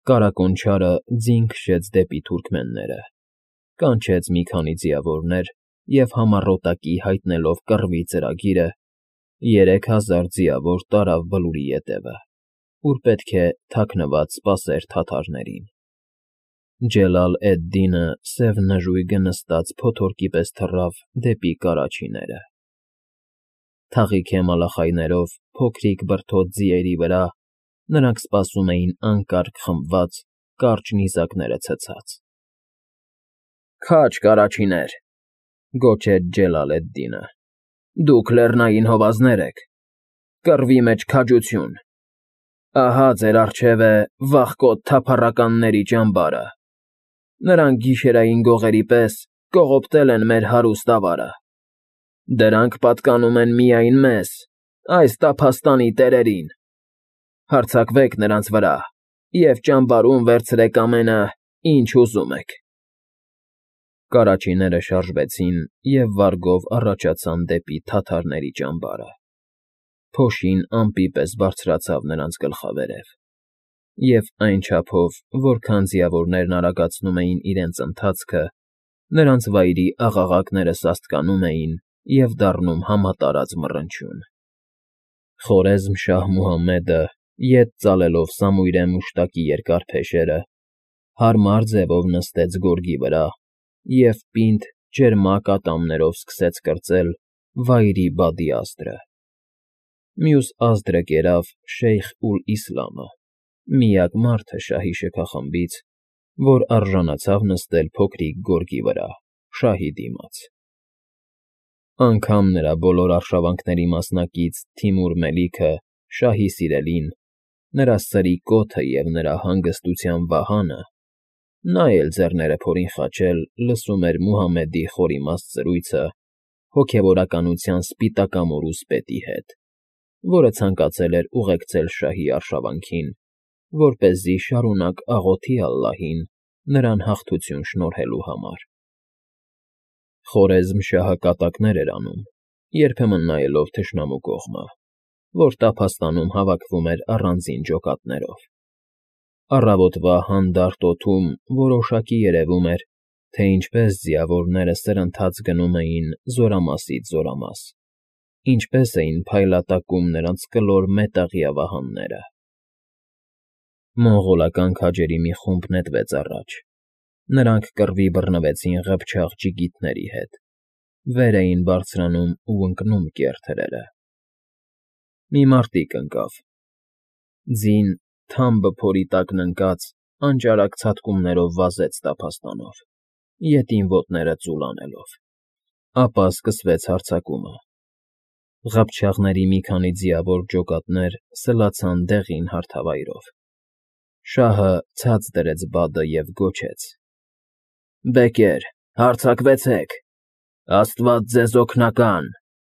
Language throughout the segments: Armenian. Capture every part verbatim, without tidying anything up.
Կարակոն չարը ձին քշեց դեպի թուրքմենները, կանչեց մի քանի ձիավորներ և համառոտակի հայտնելով կռվի ծրագիրը, երեք հազար ձիավոր տարավ Բլուրի ետևը, ուր պետք է թաքնված սպասեր թաթարներին։ Ջելալ֊էդ֊Դինը սև նժույգը նստած փոթորկի պես թռավ դեպի Կարաչիները։ Թաղի քեմալախայներով փոքրիկ բրդոտ ձիերի վրա նրանք սպասում էին անկարգ խմբված, կարճ նիզակները ցցած։ ֊ Քաջ, Կարաչիներ,֊ գոչեց Ջելալ֊էդ֊Դինը,֊ դուք լեռնային հովազներ եք, կռվի մեջ քաջություն, ահա ձեր առջև է վախկոտ թափառականների ճամբարը, նրանք գիշերային գողերի պես կողոպտել են մեր հարուստ ավարը, դրանք պատկանում են միայն մեզ, այս տափաստանի տերերին, հարձակվեք նրանց վրա և ճամբարում վերցրեք ամենը, ինչ ուզում եք։ Կարաչիները շարժվեցին և վարգով առաջացան դեպի թաթարների ճամբարը։ Փոշին ամպի պես բարձրացավ նրանց գլխավերև, և այն չափով, որքան ձիավորներն արագացնում էին իրենց ընթացքը, նրանց վայրի աղաղակները սաստկանում էին և դառնում համատարած մռնչյուն։ Խորեզմ֊Շահ Մուհամեդը, ետ ծալելով սամույրե մուշտակի երկար փեշերը, հարմար ձևով նստեց գորգի վրա և պինդ, ճերմակ ատամներով սկսեց կրծել վայրի բադի ազդրը։ Մյուս ազդրը կերավ Շեյխ Ուլ֊Իսլամը, միակ մարդը շահի շքախմբից, որ արժանացավ նստել փոքրիկ գորգի վրա, շահի դիմաց։ Անգամ նրա բոլոր արշավանքների մասնակից Թիմուր Մելիքը, շահի սիրելին, նրա սրի կոթը և նրա հանգստության վահանը, նա էլ ձեռները փորին խաչել լսում էր Մուհամեդի խորիմաստ զրույցը հոգևորականության սպիտակամորու սպետի հետ, որը ցանկացել էր ուղեկցել շահի արշավանքին, որպեսզի շարունակ աղոթի ալլահին նրան հաղթություն շնորհելու համար։ Խորեզմ֊Շահը կատակներ էր անում, երբեմն նայելով թշնամու կողմը, որ տափաստանում հավաքվում էր առանձին ջոկատներով։ Առավոտվա հանդարտ օդում որոշակի երևում էր, թե ինչպես ձիավորները սրընթաց գնում էին զորամասից զորամաս, ինչպես էին փայլատակում նրանց կլոր մետաղյա վահանները։ Մոնղոլական քաջերի մի խումբ նետվեց առաջ։ Նրանք կռվի բռնվեցին ղփչաղ ջիգիթների հետ, վեր էին բարձրանում ու ընկնում կեռ թրերը։ Մի մարտիկ ընկավ։ Ձին, թամբը փորի տակն ընկած, անճարակ ցատկումներով վազեց տափաստանով, ետին ոտները ծուլ անելով։ Ապա սկսվեց հարձակումը։ Ղփչաղների մի քանի ձիավոր ջոկատներ սլացան դեղին հարթավայրով։ Շահը ցած դրեց բադը և գոչեց. «Բեկեր, հարձակվեցեք, աստված ձեզ օգնական»։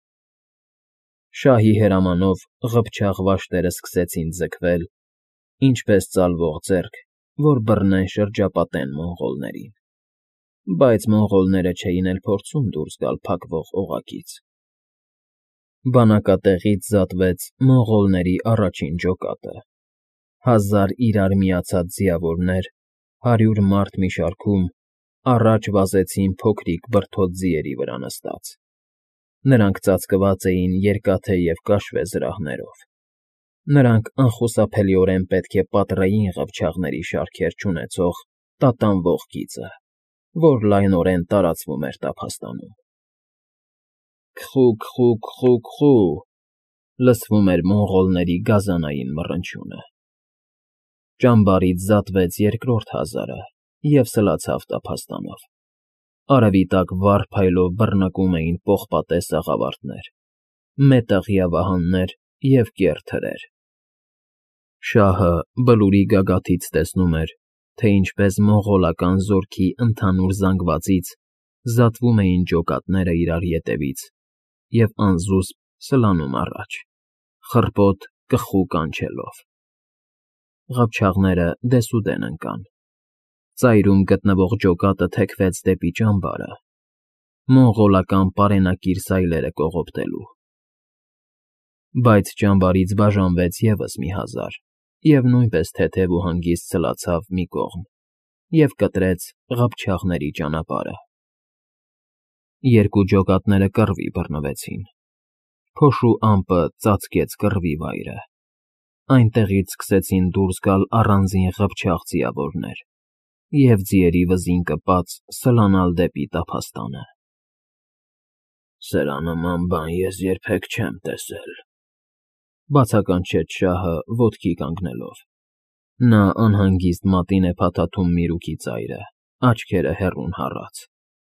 Շահի հրամանով ղփչաղ վաշտերը սկսեցին ձգվել, ինչպես ծալվող ձեռք, որ բռնեն շրջապատեն մոնղոլներին, բայց մոնղոլները չէին էլ փորձում դուրս գալ փակվող օղակից։ Բանակատեղից զատվեց մոնղոլների առաջին ջոկատը, հազար իրար միացած ձիավորներ, հարյուր մարդ մի շարքում, առաջ վազեցին փոքրիկ բրդոտ ձիերի վրա նստած։ Նրանք ծածկված էին երկաթե և կաշվե զրահներով։ Նրանք անխուսափելիորեն պետք է պատռեին ղփչաղների շարքեր չունեցող տատանվող գիծը, որ լայնորեն տարածվում էր տափաստանում։ Քխու՜, քխու՜, քխու՜, քխու՜, լսվում էր մոնղոլների գազանային մռնչյունը։ Ճամբարից զատվեց երկրորդ հազարը և սլացավ տափաստանով։ Արևի տակ վառ փայլով բռնկում էին պողպատե սաղավարտներ, մետաղյա վահաններ և կեռ թրեր։ Շահը Բլուրի գագաթից տեսնում էր, թե ինչպես մոնղոլական զորքի ընդհանուր զանգվածից զատվում էին ջոկատները իրար ետևից և անզուսպ սլանում առաջ, խռպոտ կխու կանչելով։ Ղփչաղները դեսուդեն ընկան։ Ծայրում գտնվող ջոկատը թեքվեց դեպի ճամբարը, մոնղոլական պարենակիր սայլերը կողոպտելու։ Բայց ճամբարից բաժանվեց ևս մի հազար, և նույնպես թեթև ու հանգիստ սլացավ մի կողմ և կտրեց Ղափչաղների ճանապարհը։ Երկու ջոկատները կռվի բռնվեցին։ Փոշու ամպը ծածկեց կռվի վայրը։ Այնտեղից սկսեցին դուրս գալ առանձին ղփչաղ ձիավորներ և ձիերի վզին կպած սլանալ դեպի տափաստանը։ «Սրա նման բան ես երբեք չեմ տեսել,֊ բացականչեց շահը ոտքի կանգնելով։ Նա անհանգիստ մատին է փաթաթում միրուքի ծայրը, աչքերը հեռուն հառած։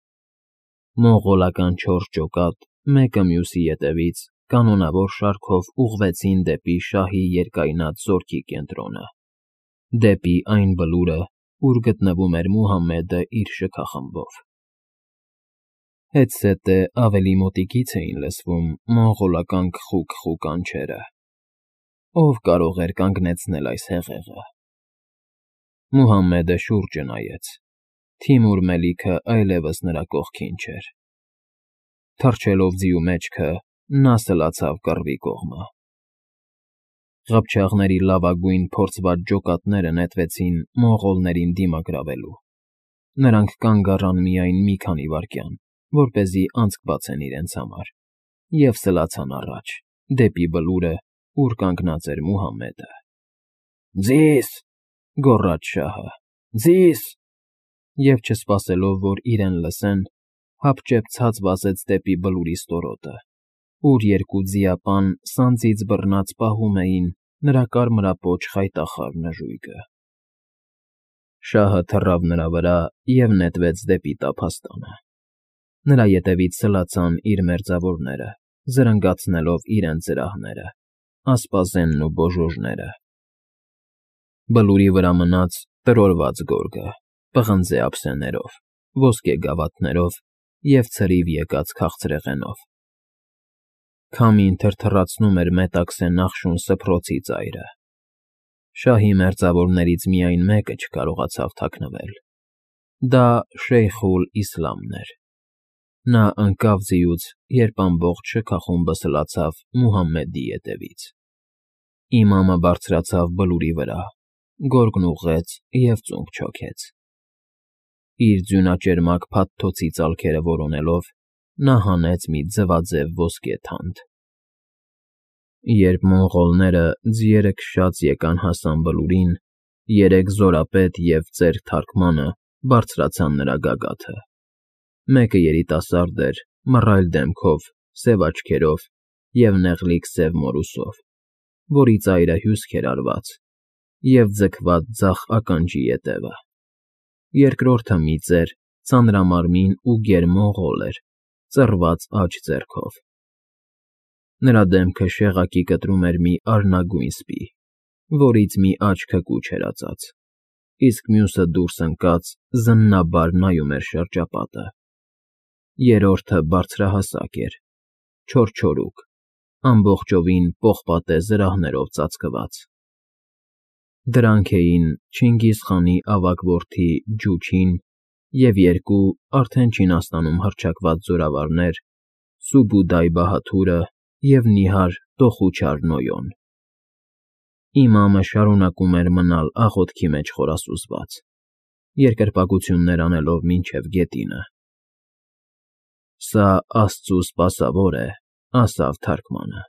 Մոնղոլական չորս ջոկատ, մեկը մյուսի ետևից, կանոնավոր շարքով ուղղվեցին դեպի շահի երկայնած զորքի կենտրոնը, դեպի այն բլուրը, ուր գտնվում էր Մուհամմեդը իր շքախմբով։ Հետզհետե ավելի մոտիկից էին լսվում մոնղոլական քխու-քխու կանչերը։ Ո՞վ կարող էր կանգնեցնել այս հեղեղը։ Մուհամմեդը շուրջը նայեց։ Թիմուր Մելիքը այլևս նրա կողքին չէր։ Թռչելով ձիու մեջքը, նա սլացավ կռվի կողմը։ Ղփչաղների լավագույն փորձված ջոկատները նետվեցին մոնղոլներին դիմագրավելու։ Նրանք կանգ առան միայն մի քանի վայրկյան, որպեսզի անցք բացեն իրենց համար, և սլացան առաջ, դեպի բլուրը, ուր կանգնած էր Մուհամմեդը։ «Ձի՛ս,֊ գոռաց շահը,֊ ձի՛ս…» Եվ չսպասելով, որ իրեն լսեն, հապճեպ ցած վազեց դեպի բլուրի ստորոտը, ուր երկու ձիապան սանձիծ բռնած պահում էին նրա կարմրապոչ խայտախառ նժույգը։ Շահը թռավ նրա վրա և նետվեց դեպի տափաստանը։ Նրա ետևից սլացան իր մերձավորները, զրնգացնելով իրենց զրահները, ասպազենն ու բոժոժները։ Բլուրի վրա մնաց տրորված գորգը, պղնձե ափսեներով, ոսկե գավաթներով և ցրիվ եկած քաղցրեղենով։ Քամին թրթռացնում էր մետաքսե նախշուն սփռոցի ծայրը։ Շահի մերձավորներից միայն մեկը չկարողացավ թաքնվել։ Դա Շեյխ-ուլ֊Իսլամն էր։ Նա ընկավ ձիուց, երբ ամբողջ շքախումբը սլացավ Մուհամմեդի ետևից։ Իմամը բարձրացավ բլուրի վրա, գորգն ուղղեց և ծունկ չոքեց։ Իր ձյունաճերմակ փաթթոցի ծալքերը որոնելով, նա հանեց մի ձվաձև ոսկե թանդ։ Երբ մոնղոլները ձիերը քշած եկան հասան բլուրին, երեք զորապետ և ծեր թարգմանը բարձրացան նրա գագաթը։ Մեկը երիտասարդ էր, մռայլ դեմքով, սև աչքերով և նեղլիկ սև մորուսով, որի ծայրը հյուսք էր արված, և ձգված ձախ ականջի ետևը։ Երկրորդը մի ծեր, ծանրամարմին ու գեր մոնղոլ էր, ծռված աջ ձեռքով։ Նրա դեմքը շեղակի կտրում էր մի արնագույն սպի, որից մի աչքը կուչ էր ածած, իսկ մյուսը դուրս ընկած զննաբար նայում էր շրջապատը։ Երրորդը բարձրահասակ էր, չորչորուկ, ամբողջովին պողպատե զրահներով ծածկված։ Դրանք էին Չինգիզ խանի ավագ որդի Ջուչին և երկու արդեն Չինաստանում հռչակված զորավարներ՝ Սուբուդայ֊Բահադուրը և Նիհար Տոխուչար Նոյոն։ Իմամը շարունակում էր մնալ աղոթքի մեջ խորասուզված, երկրպագություններ անելով մինչև գետինը։ «Սա աստծու սպասավոր է,֊ ասավ թարգմանը»։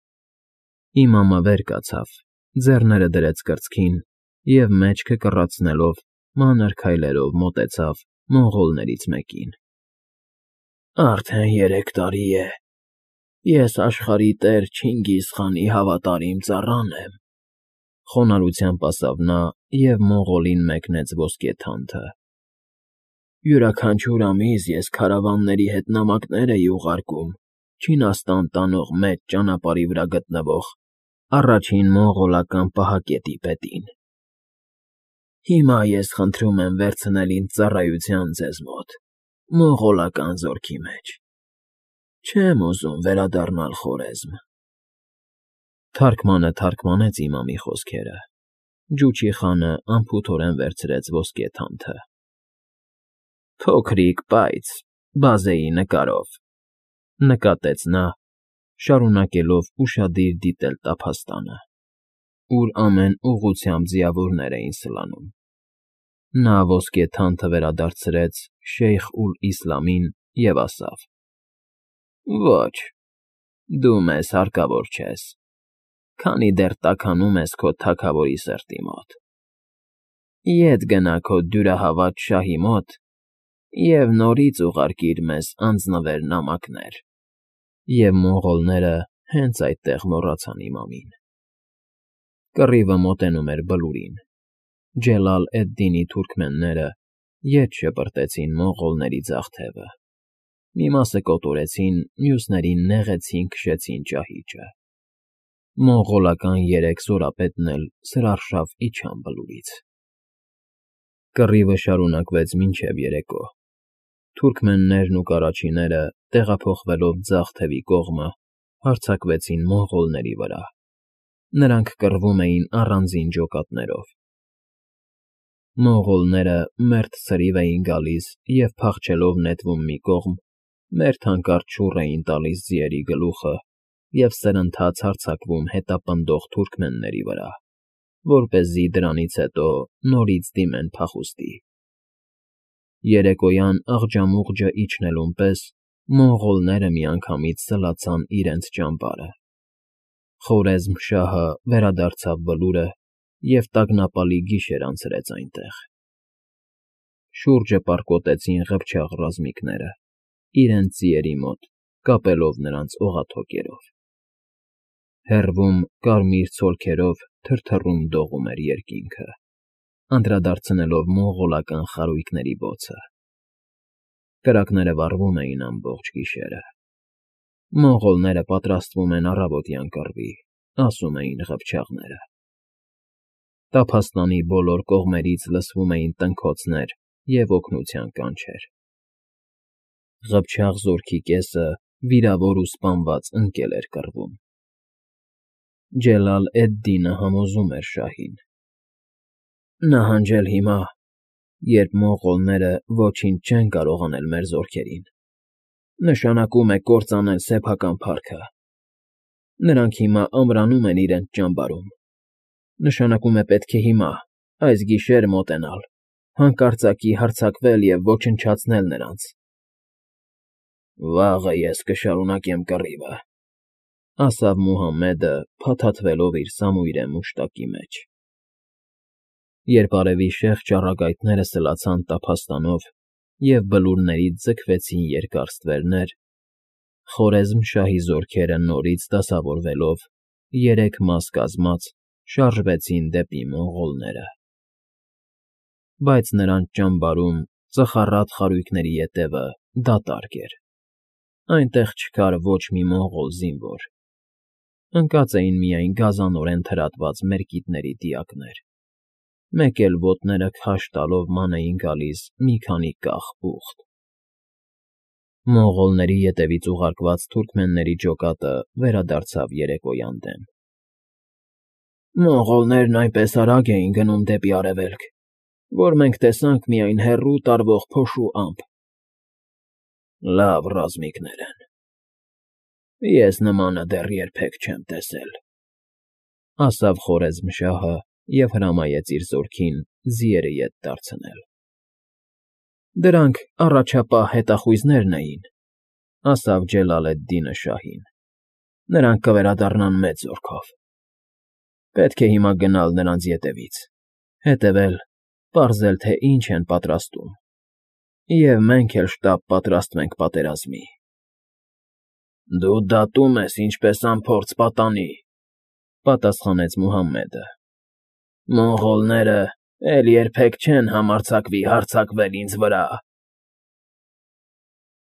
Իմամը վեր կացավ, ձեռները դրեց կրծքին և մեջքը կռացնելով մանր քայլերով մոտեցավ մոնղոլներից մեկին։ «Արդեն երեք տարի է, ես աշխարհի տեր Չինգիզ խանի հավատարիմ ծառան եմ,֊ խոնարհությամբ ասավ նա և մոնղոլին մեկնեց ոսկե թանդը։ Յուրաքանչյուր ամիս ես քարավանների հետ նամակներ էի ուղարկում Չինաստան տանող մեծ ճանապարհի վրա գտնվող առաջին մոնղոլական պահակետի պետին։ Հիմա ես խնդրում եմ վերցնել ինձ ծառայության ձեզ մոտ, մոնղոլական զորքի մեջ։ Չեմ ուզում վերադառնալ Խորեզմ»։ Թարգմանը թարգմանեց իմամի խոսքերը։ Ջուչի խանը անփութորեն վերցրեց ոսկե թանդը։ «Փոքրիկ, բայց բազեի նկարով,֊ նկատեց նա, շարունակելով ուշադիր դիտել տափաստանը։ ուր ամեն ուղղությամբ ձիավորներ էին սլանում։ Նա ոսկե թանթը վերադարձրեց Շեյխ Ուլ֊Իսլամին և ասավ. «Ոչ, դու մեզ հարկավոր չես, քանի դեռ տաքանում ես քո թագավորի սրտի մոտ։ Ետ գնա քո դյուրահավատ շահի մոտ և նորից ուղարկիր մեզ անձնվեր նամակներ»։ Եվ մոնղոլները հենց այդտեղ մոռացան իմամին։ Կռիվը մոտենում էր Բլուրին։ Ջելալ էդ֊Դինի թուրքմենները ետ շպրտեցին մոնղոլների ձախ թևը։ Մի մասը կոտորեցին, մյուսներին նեղեցին, քշեցին ճահիճը։ Մոնղոլական երեք զորապետն էլ սրարշավ իջան Բլուրից։ Կռիվը շարունակվեց մինչև երեկո։ Թուրքմեններն ու կարաջիները, տեղափոխվելով ձախ թևի կողմը, հարձակվեցին մոնղոլների վրա։ Նրանք կռվում էին առանձին ջոկատներով։ Մոնղոլները մերթ ցրիվ էին գալիս և, փախչելով նետվում մի կողմ, մերթ հանկարծ շուռ էին տալիս ձիերի գլուխը և սրընթաց հարձակվում հետապնդող թուրքմենների վրա, որպեսզի դրանից հետո նորից դիմեն փախուստի։ Երեկոյան աղջամուղջը իջնելուն պես մոնղոլները միանգամից սլացան իրենց ճամբարը։ Խորեզմ֊շահը վերադարձավ Բլուրը և տագնապալի գիշեր անցրեց այնտեղ։ Շուրջը պառկոտեցին ղփչաղ ռազմիկները, իրենց ձիերի մոտ, կապելով նրանց օղաթոկերով։ Հեռվում կարմիր ցոլքերով թրթռում դողում էր երկինքը, անդրադարձնելով մոնղոլական խարույկների բոցը։ Կրակները վառվում էին ամբողջ գիշերը։ Մոնղոլները պատրաստվում են առավոտյան կռվի, ասում էին ղփչաղները։ Տափաստանի բոլոր կողմերից լսվում էին տնքոցներ և օգնության կանչեր։ Ղփչաղ զորքի կեսը վիրավոր ու սպանված ընկել էր կռվում։ Ջելալ էդ֊Դինը համոզում էր շահին. «Նահանջել հիմա, երբ մոնղոլները ոչինչ չեն կարող անել մեր զորքերին, նշանակում է կործանել սեփական փառքը։ Նրանք հիմա ամրանում են իրենց ճամբարում, նշանակում է պետք է հիմա, այս գիշեր մոտենալ, հանկարծակի հարձակվել և ոչնչացնել նրանց»։ «Վաղը ես կշարունակեմ կռիվը», ֊ ասավ Մուհամմեդը, փաթաթվելով իր սամույրե մուշտակի մեջ։ Երբ արևի շեղ ճառագայթները սլացան Տափաստանով և բլուրներից ձգվեցին երկար ստվերներ, Խորեզմ֊շահի զորքերը նորից դասավորվելով, երեք մաս կազմած, շարժվեցին դեպի մոնղոլները։ Բայց նրանց ճամբարում ծխառատ խարույկների ետևը դատարկ էր։ Այնտեղ չկար ոչ մի մոնղոլ զինվոր։ Ընկած էին միայն գազանորեն թրատված մերկիտների դիակներ, մեկ էլ ոտները քաշ տալով ման էին գալիս մի քանի կախ ուղտ։ Մոնղոլների ետևից ուղարկված թուրքմենների ջոկատը վերադարձավ երեկոյան դեմ։ «Մոնղոլներն այնպես արագ էին գնում դեպի արևելք, որ մենք տեսանք միայն հեռու տարվող փոշու ամպ»։ «Լավ ռազմիկներ են։ Ես նմանը դեռ երբեք չեմ տեսել», ֊ ասավ Խորեզմ֊շահը և հրամայեց իր զորքին ձիերը ետ դարձնել։ «Դրանք առաջապահ հետախույզներն էին», ֊ ասավ Ջելալ էդ֊Դինը շահին։ «Նրանք կվերադառնան մեծ զորքով։ Պետք է հիմա գնալ նրանց ետևից, հետևել, պարզել, թե ինչ են պատրաստում, և մենք էլ շտապ պատրաստվենք պատերազմի»։ «Դու դատում ես ինչպես անփորձ պատանի», ֊ պատասխանեց Մուհամմեդը։ «Մոնղոլները էլ երբեք չեն համարձակվի հարձակվել ինձ վրա»։